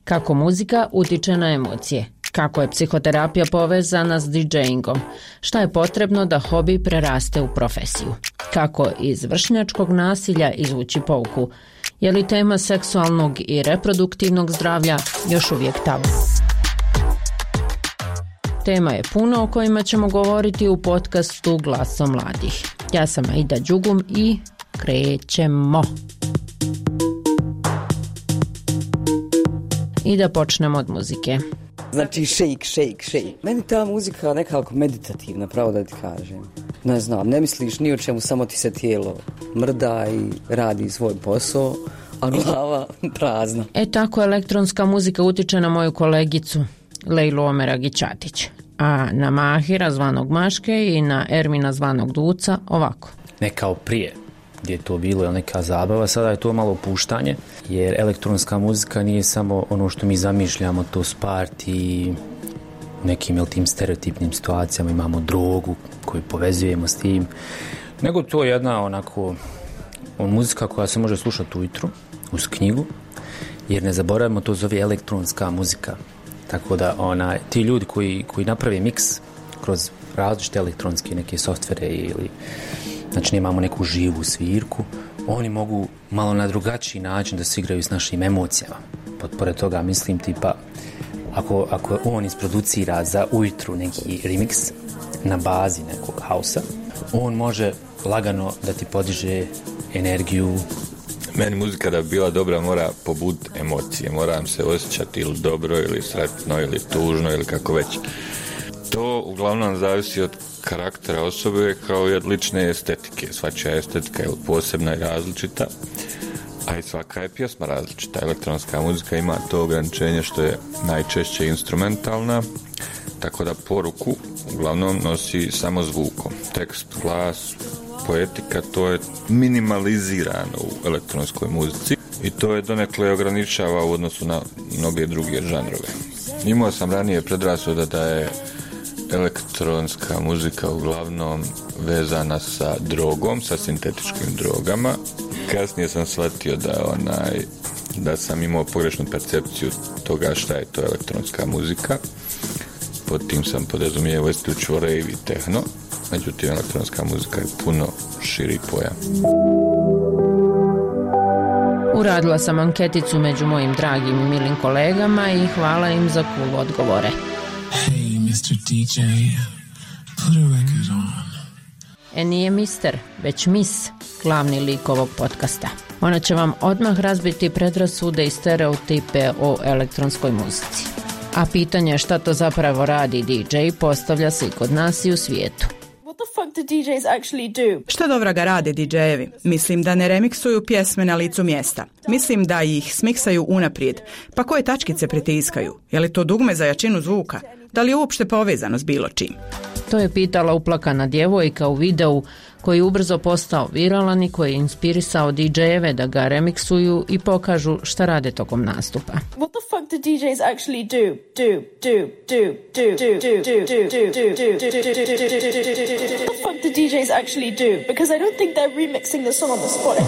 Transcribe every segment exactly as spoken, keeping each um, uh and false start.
Kako muzika utiče na emocije, kako je psihoterapija povezana s DJingom, šta je potrebno da hobi preraste u profesiju, kako iz vršnjačkog nasilja izvući pouku, je li tema seksualnog i reproduktivnog zdravlja još uvijek tabu. Tema je puno o kojima ćemo govoriti u podcastu Glasom mladih. Ja sam Aida Đugum i krećemo. I da počnemo od muzike. Znači shake, shake, shake. Meni ta muzika nekako meditativna, pravo da ti kažem. Ne znam, ne misliš ni o čemu, samo ti se tijelo mrda i radi svoj posao, a glava prazna. E tako elektronska muzika utiče na moju kolegicu Lejlu Omeragić-Ćatić, a na Mahira zvanog Maške i na Ermina zvanog Duca ovako. Ne kao prije, gdje je to bilo neka zabava, sada je to malo opuštanje, jer elektronska muzika nije samo ono što mi zamišljamo, to party, u nekim jel, tim stereotipnim situacijama imamo drogu koju povezujemo s tim, nego to je jedna onako on, muzika koja se može slušati ujutru uz knjigu, jer ne zaboravimo, to zove elektronska muzika. Tako da ona, ti ljudi koji, koji naprave miks kroz različite elektronske neke softvere ili znači imamo neku živu svirku, oni mogu malo na drugačiji način da se igraju s našim emocijama. Pored toga mislim tipa ako, ako on isproducira za ujutru neki remix na bazi nekog hausa, on može lagano da ti podiže energiju. Meni muzika da bi bila dobra mora pobuditi emocije, moram se osjećati ili dobro ili sretno ili tužno ili kako već. To uglavnom zavisi od karaktera osobe kao i od lične estetike. Svačija estetika je posebna i različita, a i svaka je pjesma različita. Elektronska muzika ima to ograničenje što je najčešće instrumentalna, tako da poruku uglavnom nosi samo zvukom. Tekst, glas, poetika, to je minimalizirano u elektronskoj muzici i to je donekle ograničava u odnosu na mnoge druge žanrove. Imao sam ranije predrasuda da je elektronska muzika uglavnom vezana sa drogom, sa sintetičkim drogama. Kasnije sam shvatio da onaj, da sam imao pogrešnu percepciju toga šta je to elektronska muzika. Pod tim sam podrazumijevao isključivo rave i techno. Međutim, elektronska muzika je puno širi pojam. Uradila sam anketicu među mojim dragim i milim kolegama i hvala im za cool odgovore. Hey, mister D J, put a record on. E nije mister, već mis, glavni lik ovog podcasta. Ona će vam odmah razbiti predrasude i stereotipe o elektronskoj muzici. A pitanje šta to zapravo radi D J postavlja se i kod nas i u svijetu. Šta dobra ga rade D J-evi? Mislim da ne remiksuju pjesme na licu mjesta. Mislim da ih smiksaju unaprijed. Pa koje tačkice pritiskaju? Je li to dugme za jačinu zvuka? Da li je uopšte povezano s bilo čim? To je pitala uplakana djevojka u videu koji je ubrzo postao viralan i koji je inspirisao D J-eve da ga remiksuju i pokažu šta rade tokom nastupa. What the fuck do D Js actually do? Do, do, do, do, do, do, do, do, do, do, do, do, do, do, do, what the fuck do D Js actually do? Because I don't think they're remixing the song on the spot.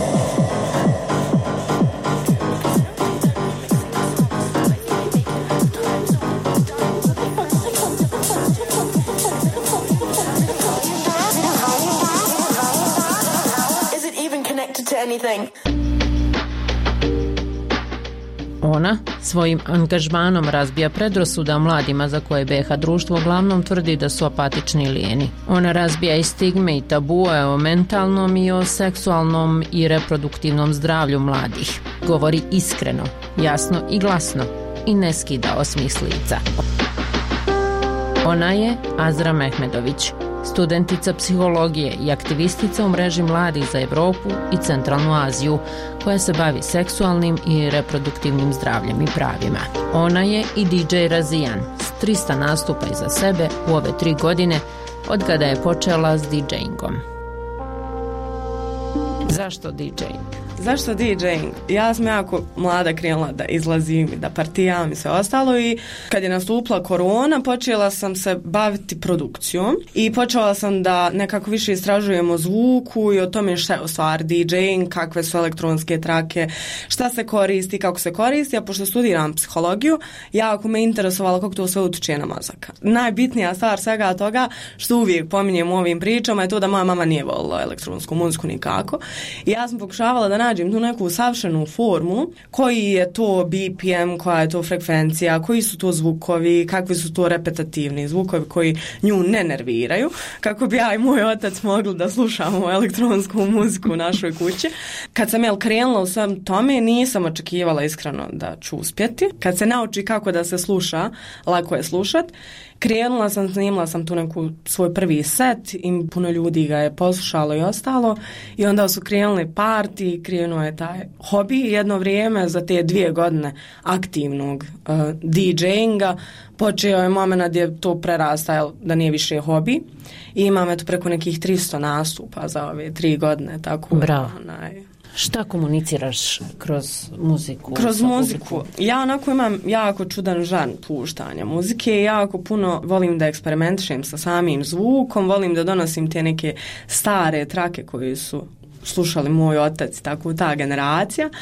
Ona svojim angažmanom razbija predrasuda mladima za koje B iH društvo uglavnom tvrdi da su apatični i lijeni. Ona razbija i stigme i tabue o mentalnom i o seksualnom i reproduktivnom zdravlju mladih. Govori iskreno, jasno i glasno i ne skida osmih s lica. Ona je Azra Mehmedović, studentica psihologije i aktivistica u mreži mladih za Europu i Centralnu Aziju, koja se bavi seksualnim i reproduktivnim zdravljem i pravima. Ona je i D J Razijan s trista nastupa iza sebe u ove tri godine od kada je počela s DJingom. Zašto DJing? Zašto DJing? Ja sam jako mlada krenula da izlazim i da partijam i sve ostalo i kad je nastupila korona počela sam se baviti produkcijom i počela sam da nekako više istražujem o zvuku i o tome šta je u stvari DJing, kakve su elektronske trake, šta se koristi, kako se koristi, a pošto studiram psihologiju, jako me interesovalo kako to sve utiče na mozak. Najbitnija stvar svega toga što uvijek pominjem u ovim pričama je to da moja mama nije volila elektronsku muziku nikako i ja sam pokušavala da nađem tu neku savršenu formulu, koji je to B P M, koja je to frekvencija, koji su to zvukovi, kakvi su to repetativni zvukovi koji nju ne nerviraju, kako bi ja i moj otac mogli da slušamo elektronsku muziku u našoj kući. Kad sam jel krenula u svem tome, nisam očekivala iskreno da ću uspjeti. Kad se nauči kako da se sluša, lako je slušat. Krenula sam, snimila sam tu neku svoj prvi set i puno ljudi ga je poslušalo i ostalo i onda su krenuli parti, krenuo je taj hobi jedno vrijeme za te dvije godine aktivnog uh, DJinga. Počeo je moment gdje to prerasta da nije više hobi i imam eto preko nekih tristo nastupa za ove tri godine. Tako. Bravo. Onaj, šta komuniciraš kroz muziku? Kroz muziku. Ja onako imam jako čudan žan puštanja muzike i jako puno volim da eksperimentišem sa samim zvukom, volim da donosim te neke stare trake koje su slušali moj otac, tako ta generacija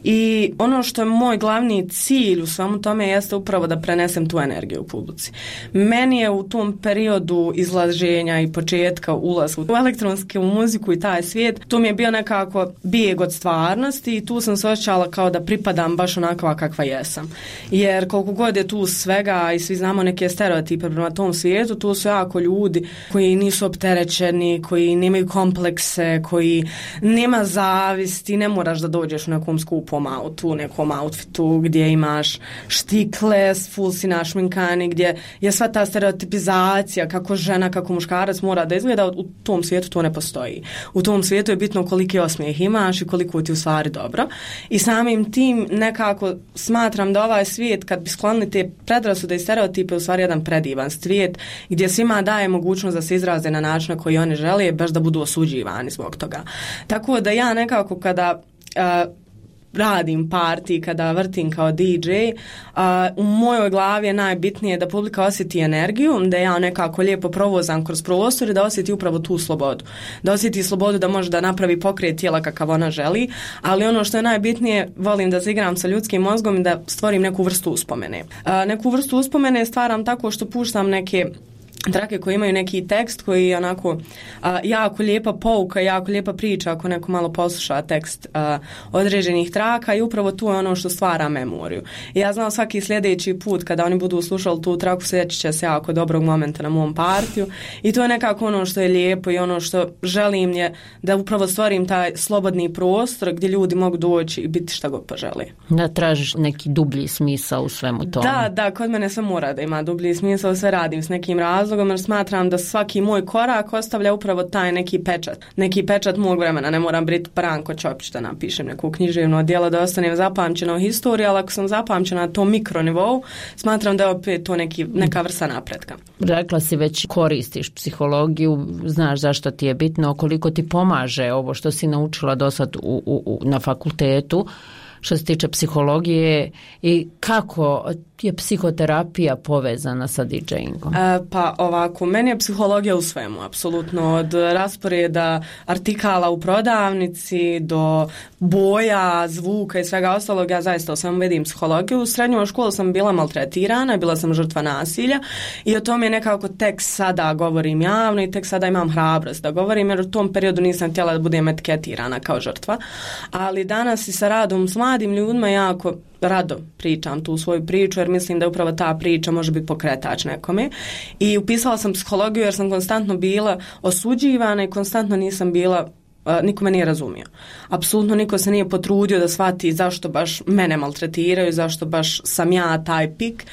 i ono što je moj glavni cilj u svemu tome jeste upravo da prenesem tu energiju u publici. Meni je u tom periodu izlaženja i početka ulaska u elektronsku muziku i taj svijet, to mi je bio nekako bijeg od stvarnosti i tu sam se osjećala kao da pripadam baš onakva kakva jesam. Jer koliko god je tu svega i svi znamo neke stereotipe prema tom svijetu, tu su jako ljudi koji nisu opterećeni, koji nemaju komplekse, koji nema zavisti, ne moraš da dođeš u nekom skupom autu, nekom outfitu gdje imaš štikle, full si našminkani, gdje je sva ta stereotipizacija kako žena, kako muškarac mora da izgleda, u tom svijetu to ne postoji. U tom svijetu je bitno koliki osmijeh imaš i koliko ti u stvari dobro. I samim tim nekako smatram da ovaj svijet, kad bi sklonili te predrasude i stereotipe, u stvari jedan predivan svijet gdje svima daje mogućnost da se izraze na način na koji oni žele, baš da budu osuđivani zbog toga. Tako da ja nekako kada uh, radim party, kada vrtim kao D J, uh, u mojoj glavi je najbitnije da publika osjeti energiju, da ja nekako lijepo provozam kroz prostor i da osjeti upravo tu slobodu. Da osjeti slobodu da može da napravi pokret tijela kakav ona želi, ali ono što je najbitnije, volim da se igram sa ljudskim mozgom i da stvorim neku vrstu uspomene. Uh, neku vrstu uspomene stvaram tako što puštam neke trake koji imaju neki tekst koji je onako a, jako lijepa pouka, jako lijepa priča ako neko malo posluša tekst a, određenih traka i upravo tu je ono što stvara memoriju. I ja znam svaki sljedeći put kada oni budu slušali tu traku sjećat će se jako dobrog momenta na mom partiju i to je nekako ono što je lijepo i ono što želim je da upravo stvorim taj slobodni prostor gdje ljudi mogu doći i biti šta god požele. Da tražiš neki dublji smisao u svemu tome. Da, da, kod mene sve mora da ima dublji smisao, sve radim s nekim razlogom jer smatram da svaki moj korak ostavlja upravo taj neki pečat. Neki pečat mog vremena. Ne moram biti Branko Ćopić da napišem neku književno djelo da ostanem zapamćena u historiji, ali ako sam zapamćena na tom mikronivou, smatram da je opet to neki, neka vrsta napretka. Rekla si već koristiš psihologiju, znaš zašto ti je bitno, koliko ti pomaže ovo što si naučila do sad u, u, u, na fakultetu, što se tiče psihologije i kako je psihoterapija povezana sa DJingom? E, pa ovako, meni je psihologija u svemu, apsolutno, od rasporeda artikala u prodavnici do boja, zvuka i svega ostalog, ja zaista u svemu vidim psihologiju. U srednjoj školi sam bila maltretirana, bila sam žrtva nasilja i o tome nekako tek sada govorim javno i tek sada imam hrabrost da govorim, jer u tom periodu nisam htjela da budem etiketirana kao žrtva, ali danas i sa radom s mladim ljudima jako rado pričam tu svoju priču jer mislim da upravo ta priča može biti pokretač nekome i upisala sam psihologiju jer sam konstantno bila osuđivana i konstantno nisam bila Uh, niko me nije razumio. Apsolutno niko se nije potrudio da shvati zašto baš mene maltretiraju, zašto baš sam ja taj pik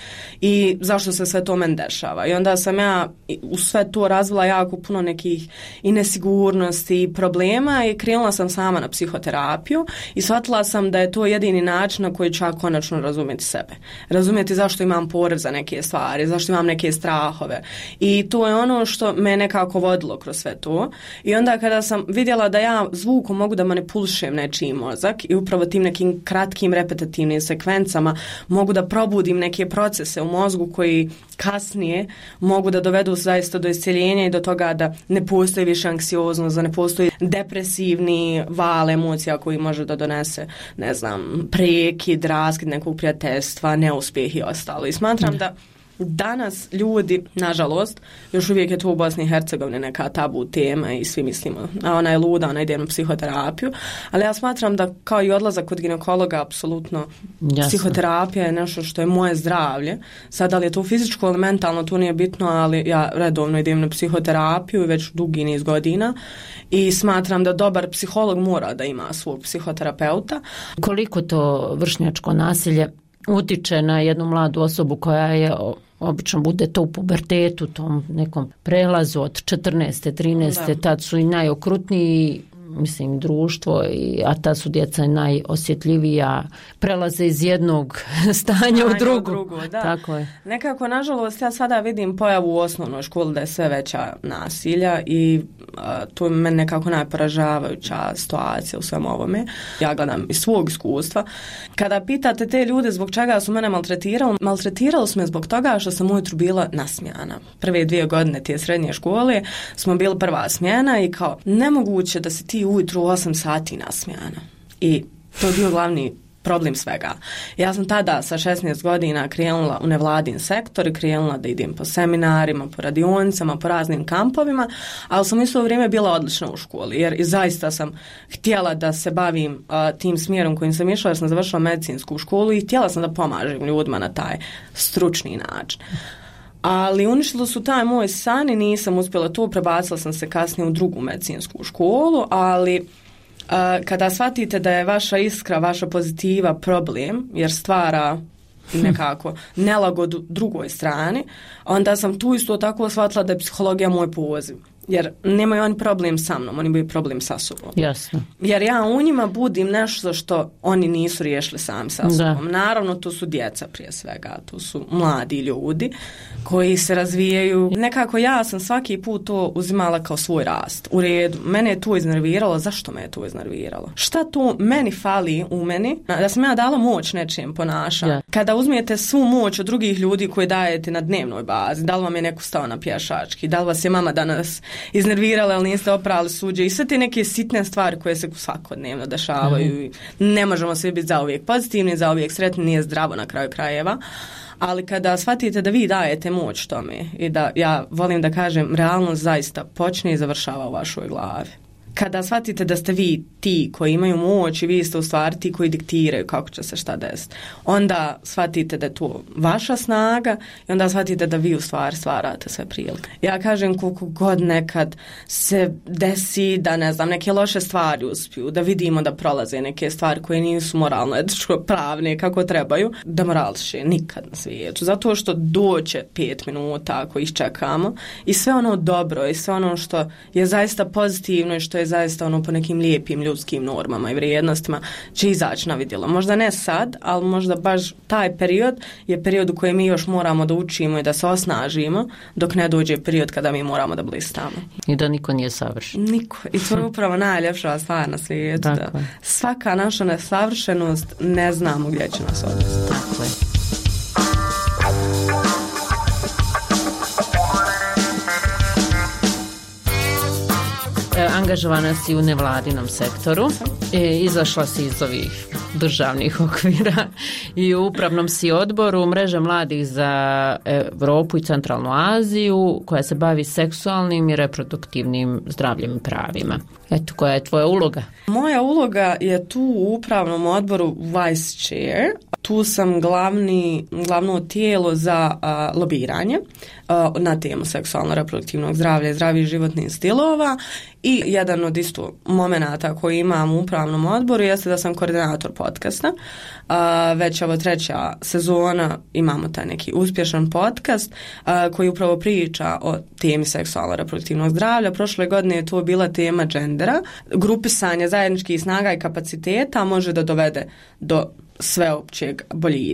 i zašto se sve to meni dešava. I onda sam ja u sve to razvila jako puno nekih i nesigurnosti i problema i krenula sam sama na psihoterapiju i shvatila sam da je to jedini način na koji ću ja konačno razumjeti sebe. Razumjeti zašto imam poriv za neke stvari, zašto imam neke strahove. I to je ono što me nekako vodilo kroz sve to. I onda kada sam vidjela da da ja zvukom mogu da manipulišem nečiji mozak i upravo tim nekim kratkim repetitivnim sekvencama mogu da probudim neke procese u mozgu koji kasnije mogu da dovedu zaista do iscjeljenja i do toga da ne postoji više anksioznost, da ne postoji depresivni val emocija koji može da donese, ne znam, prekid, raskid nekog prijateljstva, neuspjeh i ostalo. I smatram da danas ljudi, nažalost, još uvijek je to u Bosni i Hercegovini neka tabu tema i svi mislimo, a ona je luda, ona ide na psihoterapiju, ali ja smatram da kao i odlazak kod ginekologa, apsolutno Jasne. Psihoterapija je nešto što je moje zdravlje. Sad, ali je to fizičko ili mentalno, to nije bitno, ali ja redovno idem na psihoterapiju već dugi niz godina i smatram da dobar psiholog mora da ima svog psihoterapeuta. Koliko to vršnjačko nasilje utiče na jednu mladu osobu koja je obično bude to u pubertetu, tom nekom prelazu od četrnaeste, trinaeste, da. Tad su i najokrutniji, mislim, društvo, i, a ta su djeca najosjetljivija, prelaze iz jednog stanja u drugo. drugo da. Tako je. Nekako, nažalost, ja sada vidim pojavu u osnovnoj školi da je sve veća nasilja i a, to je meni nekako najporažavajuća situacija u svem ovome. Ja gledam iz svog iskustva. Kada pitate te ljude zbog čega su mene maltretirali, maltretirali su me zbog toga što sam ujutru bila nasmijana. Prve dvije godine te srednje škole smo bili prva smjena i kao nemoguće da se ti ujutru u osam sati nasmijana. I to je bio glavni problem svega. Ja sam tada sa šesnaest godina krenula u nevladin sektor i krenula da idem po seminarima, po radionicama, po raznim kampovima, ali sam isto vrijeme bila odlična u školi, jer i zaista sam htjela da se bavim uh, tim smjerom kojim sam išla, jer sam završila medicinsku školu i htjela sam da pomažem ljudima na taj stručni način. Ali uništilo su taj moj san i nisam uspjela to, prebacila sam se kasnije u drugu medicinsku školu, ali uh, kada shvatite da je vaša iskra, vaša pozitiva problem, jer stvara nekako nelagodu drugoj strani, onda sam tu isto tako shvatila da je psihologija moj poziv. Jer nemaju oni problem sa mnom, oni imaju problem sa sobom. Jasno. Jer ja u njima budim nešto što oni nisu riješili sami sa sobom. Da. Naravno, to su djeca prije svega, to su mladi ljudi koji se razvijaju. Nekako ja sam svaki put to uzimala kao svoj rast. U redu, mene je to iznerviralo. Zašto me je to iznerviralo? Šta tu meni fali u meni? Da sam ja dala moć nečijem ponašanju. Ja. Kada uzmijete svu moć od drugih ljudi koje dajete na dnevnoj bazi, da li vam je neko stao na pješački, da li vas je mama danas iznervirala, ali niste oprali suđe i sve te neke sitne stvari koje se svakodnevno dešavaju. Mm-hmm. Ne možemo svi biti zauvijek pozitivni, zauvijek sretni, nije zdravo na kraju krajeva. Ali kada shvatite da vi dajete moć tome i da, ja volim da kažem, realnost zaista počne i završava u vašoj glavi. Kada shvatite da ste vi ti koji imaju moć i vi ste u stvari ti koji diktiraju kako će se šta desiti, onda shvatite da je to vaša snaga i onda shvatite da vi u stvari stvarate sve prilike. Ja kažem koliko god nekad se desi da, ne znam, neke loše stvari uspiju, da vidimo da prolaze neke stvari koje nisu moralno, etičko pravne kako trebaju, da morališe nikad na svijetu. Zato što doće pet minuta ako ih čekamo i sve ono dobro i sve ono što je zaista pozitivno i što je zaista ono po nekim lijepim ljudskim normama i vrijednostima će izaći na vidjelo. Možda ne sad, ali možda baš taj period je period u kojem mi još moramo da učimo i da se osnažimo dok ne dođe period kada mi moramo da blistamo. I da niko nije savršen. Niko. I to je upravo najljepša stvar na svijetu. Da svaka naša nesavršenost ne znamo gdje će nas odvesti. Tako je. Angažovana si u nevladinom sektoru, e, izašla si iz ovih državnih okvira i u upravnom si odboru Mreže mladih za Europu i Centralnu Aziju koja se bavi seksualnim i reproduktivnim zdravljem i pravima. Eto, koja je tvoja uloga? Moja uloga je tu u upravnom odboru Vice Chair. Tu sam glavni, glavno tijelo za uh, lobiranje uh, na temu seksualno-reproduktivnog zdravlja i zdravih životnih stilova i jedan od isto momenata koji imam u upravnom odboru jeste da sam koordinator podcasta. Uh, već ovo treća sezona imamo taj neki uspješan podcast uh, koji upravo priča o temi seksualno-reproduktivnog zdravlja. Prošle godine je to bila tema gendera. Grupisanje zajedničkih snaga i kapaciteta može da dovede do sveopćeg boljitka.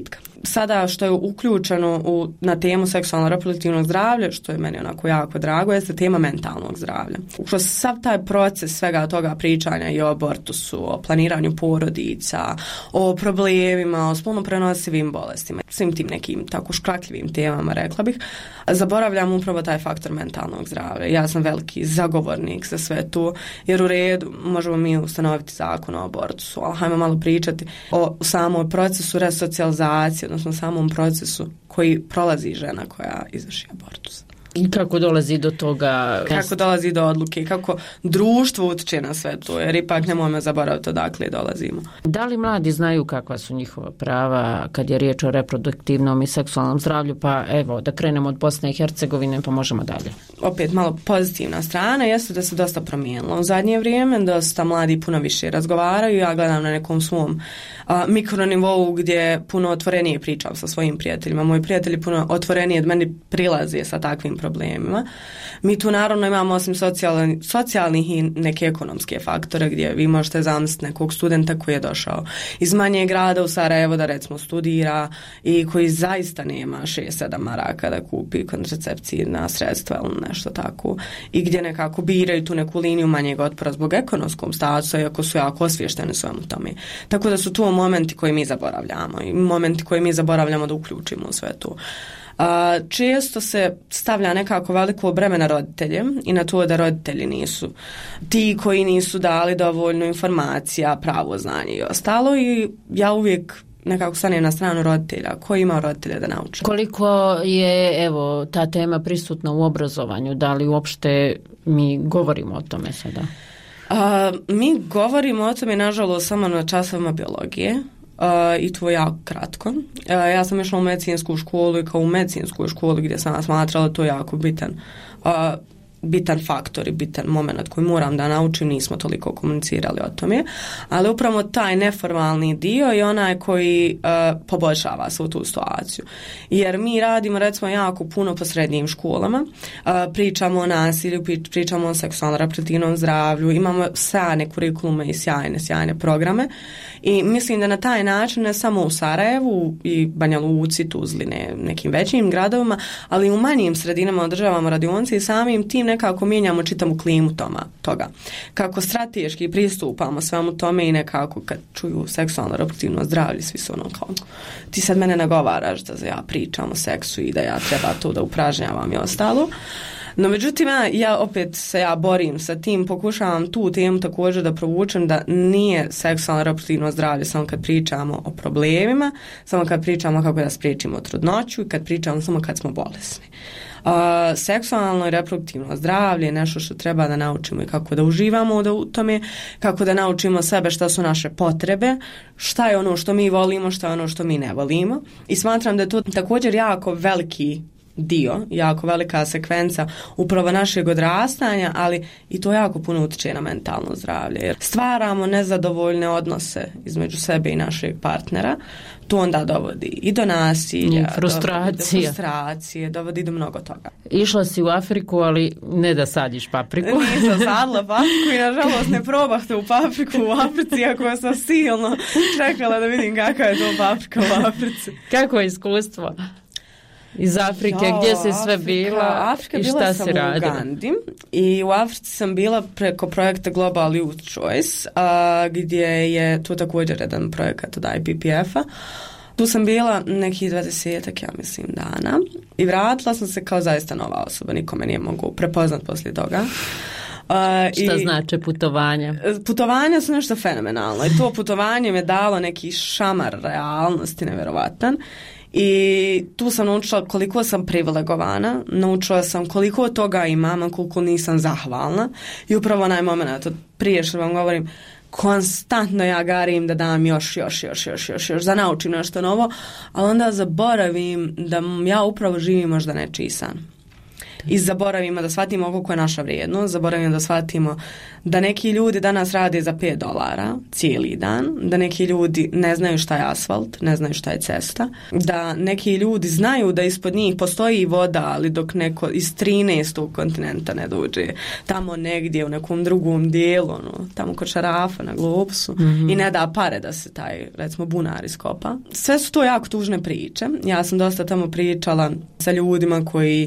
sada što je uključeno u, na temu seksualno reproduktivnog zdravlja, što je meni onako jako drago, jeste tema mentalnog zdravlja. Kroz sav taj proces svega toga pričanja i o abortusu, o planiranju porodica, o problemima, o spolno prenosivim bolestima, svim tim nekim tako škrakljivim temama, rekla bih, zaboravljam upravo taj faktor mentalnog zdravlja. Ja sam veliki zagovornik za sve to, jer u redu možemo mi ustanoviti zakon o abortusu, ali hajmo malo pričati o samom procesu resocijalizacije, odnosno samom procesu koji prolazi žena koja izvrši abortus. I kako dolazi do toga? Kako dolazi do odluke, kako društvo utječe na sve to, jer ipak nemojmo zaboraviti odakle dolazimo. Da li mladi znaju kakva su njihova prava kad je riječ o reproduktivnom i seksualnom zdravlju? Pa evo, da krenemo od Bosne i Hercegovine pa možemo dalje. Opet malo pozitivna strana jeste da se dosta promijenilo. U zadnje vrijeme dosta mladi puno više razgovaraju. Ja gledam na nekom svom a, mikronivou gdje puno otvorenije pričam sa svojim prijateljima. Moji prijatelji puno otvorenije od meni prilaze sa takvim problemima. Mi tu naravno imamo osim socijalni, socijalnih i neke ekonomske faktore gdje vi možete zamisliti nekog studenta koji je došao iz manjeg grada u Sarajevo da recimo studira i koji zaista nema šest sedam maraka da kupi kontracepcijna sredstva ili nešto tako i gdje nekako biraju tu neku liniju manjeg otpora zbog ekonomskog statusa iako su jako osviješteni svemu tome. Tako da su tu momenti koji mi zaboravljamo i momenti koji mi zaboravljamo da uključimo u sve to. Uh, često se stavlja nekako veliko breme na roditelje i na to da roditelji nisu ti koji nisu dali dovoljno informacija, pravo znanje i ostalo i ja uvijek nekako stanem na stranu roditelja. Ko ima roditelja da nauči? Koliko je evo ta tema prisutna u obrazovanju? Da li uopšte mi govorimo o tome sada? Uh, mi govorimo o tome nažalost samo na časovima biologije. Uh, i to jako kratko. Uh, ja sam išla u medicinsku školu i kao u medicinskoj školi gdje sam smatrala to jako bitan uh, bitan faktor i bitan moment koji moram da naučim, nismo toliko komunicirali o tome, ali upravo taj neformalni dio je onaj koji uh, poboljšava svu tu situaciju. Jer mi radimo recimo jako puno po srednjim školama, uh, pričamo o nasilju, pričamo o seksualno reproduktivnom zdravlju, imamo sjajne kurikulume i sjajne, sjajne programe i mislim da na taj način ne samo u Sarajevu i Banja Luci, Tuzli, ne, nekim većim gradovima, ali i u manjim sredinama održavamo radionice i samim tim nekako mijenjamo čitavu klimu toma, toga. Kako strateški pristupamo svemu tome i nekako kad čuju seksualno reproduktivno zdravlje, svi su ono kao ti sad mene nagovaraš da ja pričam o seksu i da ja treba to da upražnjavam i ostalo. No međutim, ja, ja opet se ja borim sa tim, pokušavam tu temu također da provučem da nije seksualno reproduktivno zdravlje samo kad pričamo o problemima, samo kad pričamo kako da spriječimo trudnoću i kad pričamo samo kad smo bolesni. Uh, seksualno i reproduktivno zdravlje je nešto što treba da naučimo i kako da uživamo da u tome, kako da naučimo sebe šta su naše potrebe, šta je ono što mi volimo, šta je ono što mi ne volimo i smatram da je to također jako veliki dio, jako velika sekvenca upravo našeg odrastanja, ali i to jako puno utječe na mentalno zdravlje. Jer stvaramo nezadovoljne odnose između sebe i našeg partnera, to onda dovodi i do nasilja, I frustracije. Dovodi do frustracije, dovodi do mnogo toga. Išla si u Afriku, ali ne da sadiš papriku. Nisam sadila papriku i nažalost ne probahte u papriku u Africi, iako sam silno čekala da vidim kakva je to paprika u Africi. Kako je iskustvo? Iz Afrike, ja, gdje si sve Afrika, bila Afrika i bila šta sam si radila? U Ugandi i u Africi sam bila preko projekta Global Youth Choice, a, gdje je to također jedan projekat od I P P F-a. Tu sam bila nekih dvadesetak, ja mislim, dana i vratila sam se kao zaista nova osoba, nikome nije mogu prepoznat poslije toga. Uh, Šta i znači putovanja? Putovanja su nešto fenomenalno i to putovanje me dalo neki šamar realnosti nevjerovatan. I tu sam naučila koliko sam privilegovana, naučila sam koliko toga imam, a koliko nisam zahvalna. I upravo onaj moment, od prije što vam govorim, konstantno ja garim da dam još, još, još, još, još, još, da naučim nešto novo, ali onda zaboravim da ja upravo živim možda nečiji san. I zaboravimo da shvatimo koliko je naša vrijednost, zaboravimo da shvatimo da neki ljudi danas rade za pet dolara cijeli dan, da neki ljudi ne znaju šta je asfalt, ne znaju šta je cesta, da neki ljudi znaju da ispod njih postoji voda, ali dok neko iz trinaestog kontinenta ne dođe tamo negdje u nekom drugom dijelu, ono, tamo kod Šarafa na Globusu, mm-hmm. i ne da pare da se taj, recimo, bunar iskopa. Sve su to jako tužne priče. Ja sam dosta tamo pričala sa ljudima koji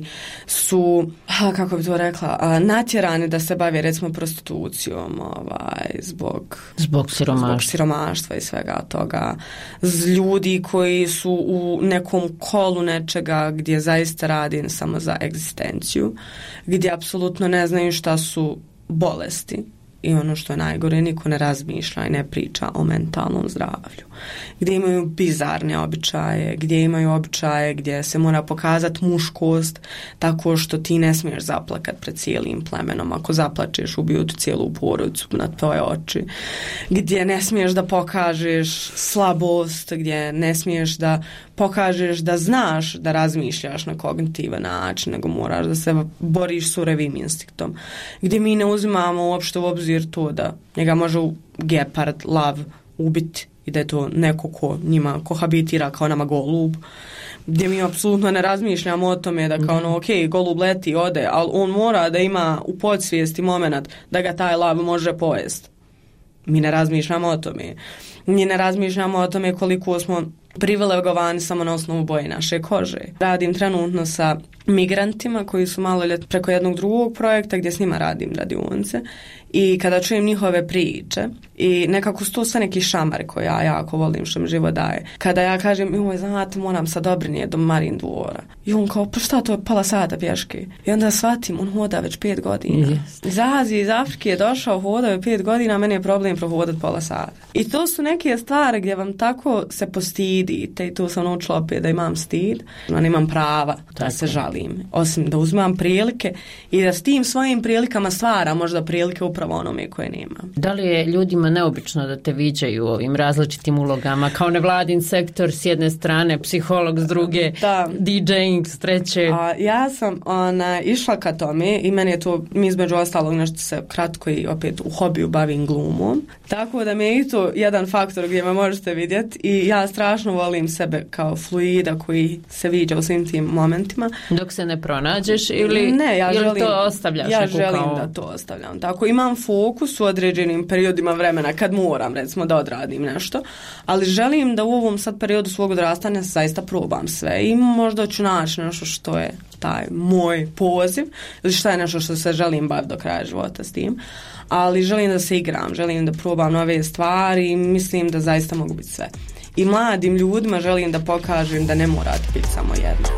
su, kako bi to rekla, natjerani da se bave, recimo, prostitucijom, ovaj, zbog, zbog, siromaštva. zbog siromaštva i svega toga. Z ljudi koji su u nekom kolu nečega gdje zaista radi samo za egzistenciju, gdje apsolutno ne znaju šta su bolesti. I ono što je najgore, niko ne razmišlja i ne priča o mentalnom zdravlju. Gdje imaju bizarne običaje, gdje imaju običaje gdje se mora pokazati muškost tako što ti ne smiješ zaplakat pred cijelim plemenom. Ako zaplačeš, ubiju tu cijelu porodicu na tvoje oči. Gdje ne smiješ da pokažeš slabost, gdje ne smiješ da pokažeš da znaš da razmišljaš na kognitivan način, nego moraš da se boriš surevim instinktom. Gdje mi ne uzimamo uopšte u obzir to da njega može gepard, lav ubiti i da je to neko ko njima kohabitira kao nama golub. Gdje mi apsolutno ne razmišljamo o tome da kao ono, ok, golub leti, ode, ali on mora da ima u podsvijesti moment da ga taj lav može pojest. Mi ne razmišljamo o tome. Mi ne razmišljamo o tome koliko smo privilegovani samo na osnovu boje naše kože. Radim trenutno sa migrantima koji su malo ljet preko jednog drugog projekta gdje s njima radim radionice i kada čujem njihove priče i nekako su to sve neki šamari koje ja jako volim što mi život daje. Kada ja kažem, joj, znate, moram sa Dobrinje do Marin dvora. I on kao, pa šta to je pola sata pješke? I onda shvatim, on hoda već pet godina. Yes. Iz Azije, iz Afrike je došao, hodao je pet godina, meni je problem prohodati pola sata. I to su neke stvari gdje vam tako se postidite i tu sam naučila opet da imam stid, no nemam prava da tako se žalim. Osim da uzmem prilike i da s tim svojim prilikama stvara možda prilike upravo onome koje nema. Da li je ljudima neobično da te viđaju u ovim različitim ulogama, kao nevladin sektor s jedne strane, psiholog s druge, da. DJing s treće? A, ja sam ona, išla ka tome i meni je to, mi između ostalog nešto se kratko i opet u hobiju bavim glumom, tako da mi je i to jedan faktor gdje me možete vidjeti i ja strašno volim sebe kao fluida koji se viđa u svim tim momentima. Dok se ne pronađeš ili, ne, ja ili želim, to ostavljaš? Ja neku želim kao... da to ostavljam. Tako imam fokus u određenim periodima vremena kad moram recimo da odradim nešto, ali želim da u ovom sad periodu svog odrastanja zaista probam sve i možda ću naći nešto što je taj moj poziv ili što je nešto što se želim baviti do kraja života s tim, ali želim da se igram, želim da probam nove stvari i mislim da zaista mogu biti sve. I mladim ljudima želim da pokažem da ne morate biti samo jedno.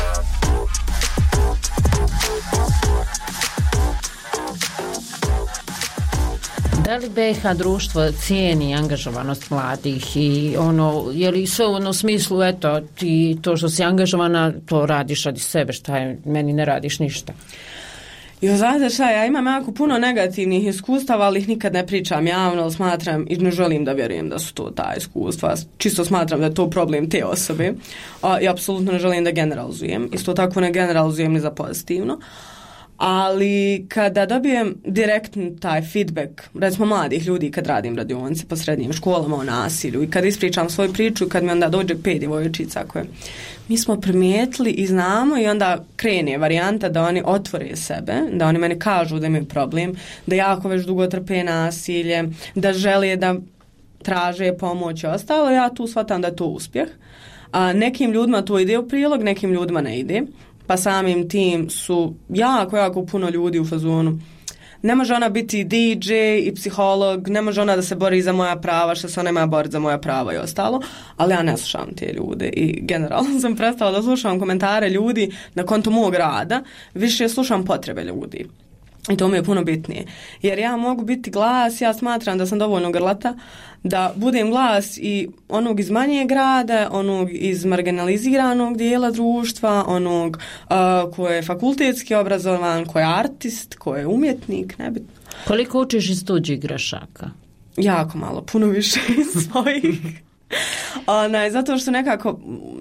Da li B i H društvo cijeni angažovanost mladih i ono, je li sve u ono smislu, eto, ti to što si angažovana, to radiš radi sebe, šta je, meni ne radiš ništa? Jo, znate šta, ja imam jako puno negativnih iskustava, ali ih nikad ne pričam javno, ali smatram i ne želim da vjerujem da su to ta iskustva. Čisto smatram da je to problem te osobe a, i apsolutno ne želim da generalizujem. Isto tako ne generalizujem ni za pozitivno. Ali kada dobijem direktni taj feedback, recimo mladih ljudi kad radim radionice po srednjim školama o nasilju i kad ispričam svoju priču i kad mi onda dođe pet djevojčica koje mi smo primijetili i znamo i onda krene varijanta da oni otvore sebe, da oni meni kažu da imaju problem, da jako već dugo trpe nasilje, da žele da traže pomoć i ostalo, ja tu shvatam da je to uspjeh. A nekim ljudima to ide u prilog, nekim ljudima ne ide. Pa samim tim su jako, jako puno ljudi u fazonu. Ne može ona biti D J i psiholog, ne može ona da se bori za moja prava, što se ona ima boriti za moja prava i ostalo, ali ja ne slušam te ljude i generalno sam prestala da slušam komentare ljudi na kontu mog rada, više slušam potrebe ljudi. I to mi je puno bitnije. Jer ja mogu biti glas, ja smatram da sam dovoljno grlata, da budem glas i onog iz manjeg grada, onog iz marginaliziranog dijela društva, onog uh, ko je fakultetski obrazovan, ko je artist, ko je umjetnik, nebitno. Koliko učiš iz tuđih grešaka? Jako malo, puno više iz svojih. Onaj, zato što nekako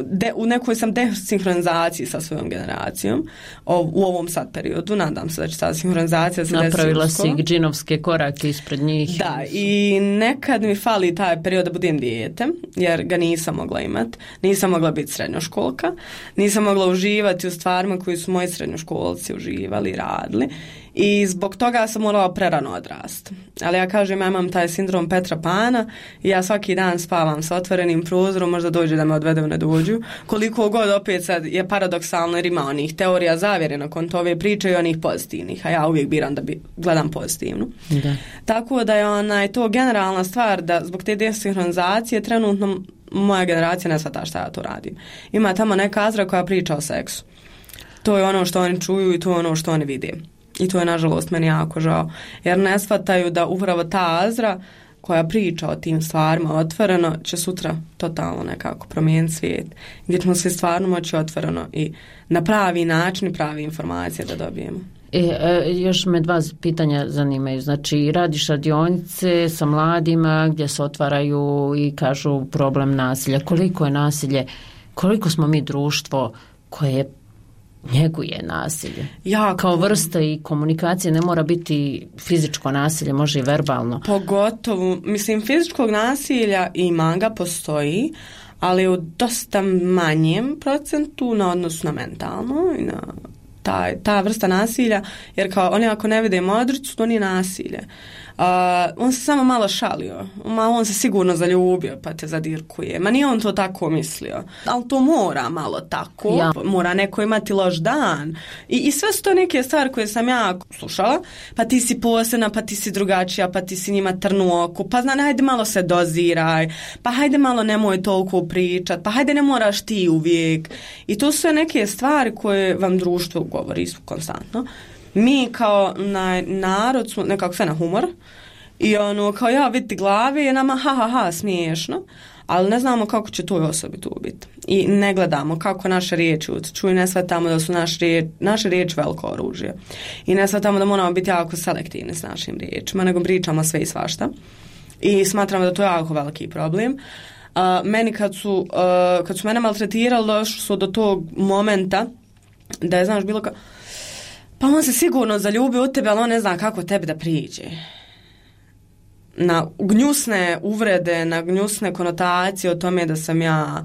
de, u nekoj sam desinhronizaciji sa svojom generacijom o, u ovom sad periodu. Nadam se da će ta sinhronizacija se desiti. Napravila si džinovske korake ispred njih. Da, i nekad mi fali taj period da budem dijete, jer ga nisam mogla imati. Nisam mogla biti srednjoškolka. Nisam mogla uživati u stvarima koji su moji srednjoškolci uživali i radili. I zbog toga sam morala prerano odrasti. Ali ja kažem, ja imam taj sindrom Petra Pana i ja svaki dan spavam sa otvorenim prozorom, možda dođe da me odvede, ne dođu. Koliko god opet sad je paradoksalno jer ima onih teorija zavjere nakon ove priče i onih pozitivnih, a ja uvijek biram da bi gledam pozitivnu. Da. Tako da je onaj, to generalna stvar da zbog te desinhronizacije trenutno moja generacija ne shvata šta ja to radim. Ima tamo neka Azra koja priča o seksu. To je ono što oni čuju i to je ono što oni vide. I to je nažalost meni jako žao. Jer ne shvataju da upravo ta Azra koja priča o tim stvarima otvoreno će sutra totalno nekako promijeniti svijet. Gdje ćemo se stvarno moći otvoreno i na pravi način i pravi informacije da dobijemo. E, e, još me dva pitanja zanimaju. Znači, radiš radionice sa mladima gdje se otvaraju i kažu problem nasilja. Koliko je nasilje, koliko smo mi društvo koje njeguje nasilje? Jako. Kao vrsta i komunikacije ne mora biti fizičko nasilje, može i verbalno. Pogotovo, mislim, fizičkog nasilja ima ga, postoji, ali u dosta manjem procentu na odnosu na mentalno i na taj, ta vrsta nasilja, jer kao oni ako ne vide modricu, to nije nasilje. Uh, on se samo malo šalio, ma on se sigurno zaljubio pa te zadirkuje, ma nije on to tako mislio, ali to mora malo tako, ja. Mora neko imati loš dan I, i sve su to neke stvari koje sam ja slušala, pa ti si posebna, pa ti si drugačija, pa ti si njima trnu oko, pa zna, hajde malo se doziraj, pa hajde malo nemoj toliko pričat, pa hajde ne moraš ti uvijek i to su neke stvari koje vam društvo govori konstantno. Mi kao na, narod smo nekako sve na humor i ono kao ja vidite glave je nama ha ha ha smiješno, ali ne znamo kako će toj osobi tu biti i ne gledamo kako naše riječi utječu i ne shvatamo da su naše riječi, naše riječi veliko oružje i ne shvatamo da moramo biti jako selektivni s našim riječima, nego pričamo sve i svašta i smatramo da to je jako veliki problem. Uh, meni kad su, uh, kad su mene maltretirali došli su do tog momenta da je znaš bilo kao pa on se sigurno zaljubio u tebe, ali on ne zna kako tebi da priđe. Na gnjusne uvrede, na gnjusne konotacije o tome da sam ja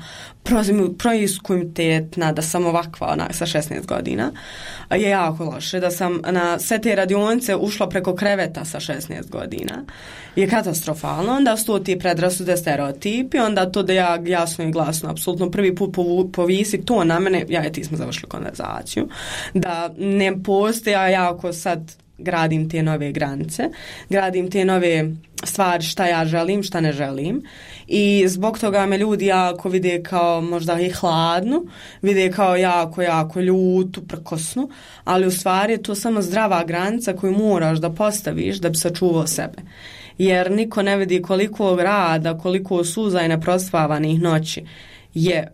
proiskuitetna, da sam ovakva ona, sa šesnaest godina, je jako loše. Da sam na sve te radionice ušla preko kreveta sa šesnaest godina je katastrofalno. Onda su to ti predrasude, stereotipi, onda to da ja jasno i glasno apsolutno prvi put povisi to na mene, ja i ti smo završili konverzaciju, da ne postoji, ja jako sad gradim te nove granice, gradim te nove stvari šta ja želim, šta ne želim i zbog toga me ljudi jako vide kao možda i hladnu, vide kao jako, jako ljutu, prkosnu, ali u stvari je to samo zdrava granica koju moraš da postaviš da bi sačuvao sebe. Jer niko ne vidi koliko rada, koliko suza i neprospavanih noći je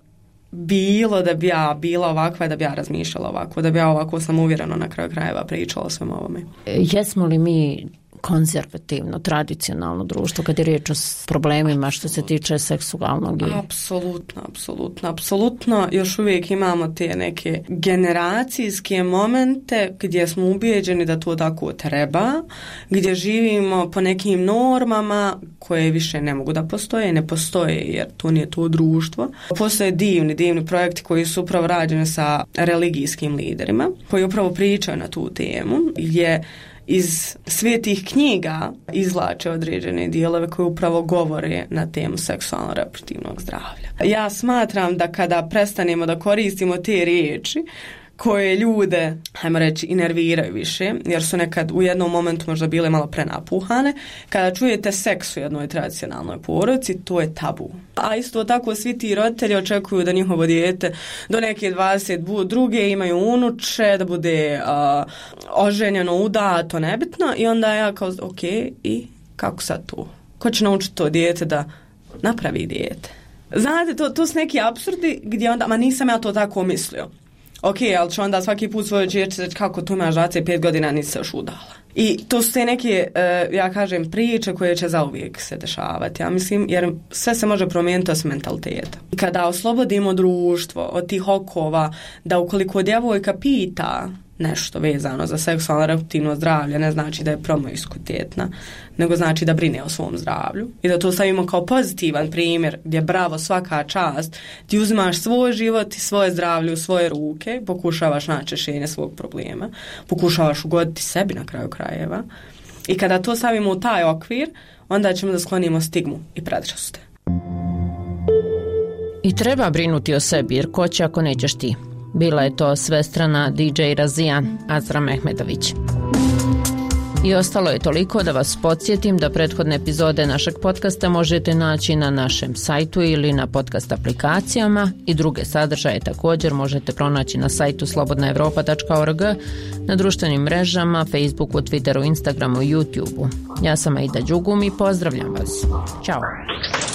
bilo da bi ja bila ovakva, da bi ja razmišljala ovako, da bi ja ovako samouvjereno na kraju krajeva pričala o svem ovome. Jesmo li mi konzervativno, tradicionalno društvo kad je riječ o problemima što se tiče seksualnog? Apsolutno, apsolutno, apsolutno. Još uvijek imamo te neke generacijske momente gdje smo ubijeđeni da to tako treba, gdje živimo po nekim normama koje više ne mogu da postoje, ne postoje jer to nije to društvo. Postoje divni, divni projekti koji su upravo rađeni sa religijskim liderima, koji upravo pričaju na tu temu, gdje iz svetih knjiga izvlače određene dijelove koje upravo govore na temu seksualno-reproduktivnog zdravlja. Ja smatram da kada prestanemo da koristimo te riječi koje ljude, hajmo reći, inerviraju više, jer su nekad u jednom momentu možda bile malo prenapuhane. Kada čujete seks u jednoj tradicionalnoj porodici, to je tabu. A isto tako svi ti roditelji očekuju da njihovo dijete do neke dvadeset druge imaju unuče, da bude uh, oženjeno, udato, nebitno i onda ja kao, ok, i kako sad to? Ko će naučiti to dijete da napravi dijete? Znate, to, to su neki apsurdi gdje onda, ma nisam ja to tako mislio. Ok, ali ću onda svaki put svojoj djeci reći kako tu imaš dvadeset pet godina nisi se još udala. I to su te neke, uh, ja kažem, priče koje će zauvijek se dešavati, ja mislim, jer sve se može promijeniti s mentaliteta. I kada oslobodimo društvo od tih okova, da ukoliko djevojka pita nešto vezano za seksualno reproduktivno zdravlje, ne znači da je promiskuitetna, nego znači da brine o svom zdravlju. I da to stavimo kao pozitivan primjer gdje bravo svaka čast, ti uzimaš svoj život i svoje zdravlje u svoje ruke, pokušavaš naći rješenje svog problema, pokušavaš ugoditi sebi na kraju krajeva. I kada to stavimo u taj okvir, onda ćemo da sklonimo stigmu i predrasude. I treba brinuti o sebi, jer ko će ako nećeš ti? Bila je to svestrana D J Razijan Azra Mehmedović. I ostalo je toliko da vas podsjetim da prethodne epizode našeg podcasta možete naći na našem sajtu ili na podcast aplikacijama i druge sadržaje također možete pronaći na sajtu slobodna evropa tačka org, na društvenim mrežama, Facebooku, Twitteru, Instagramu i YouTubeu. Ja sam Aida Đugum i pozdravljam vas. Ćao!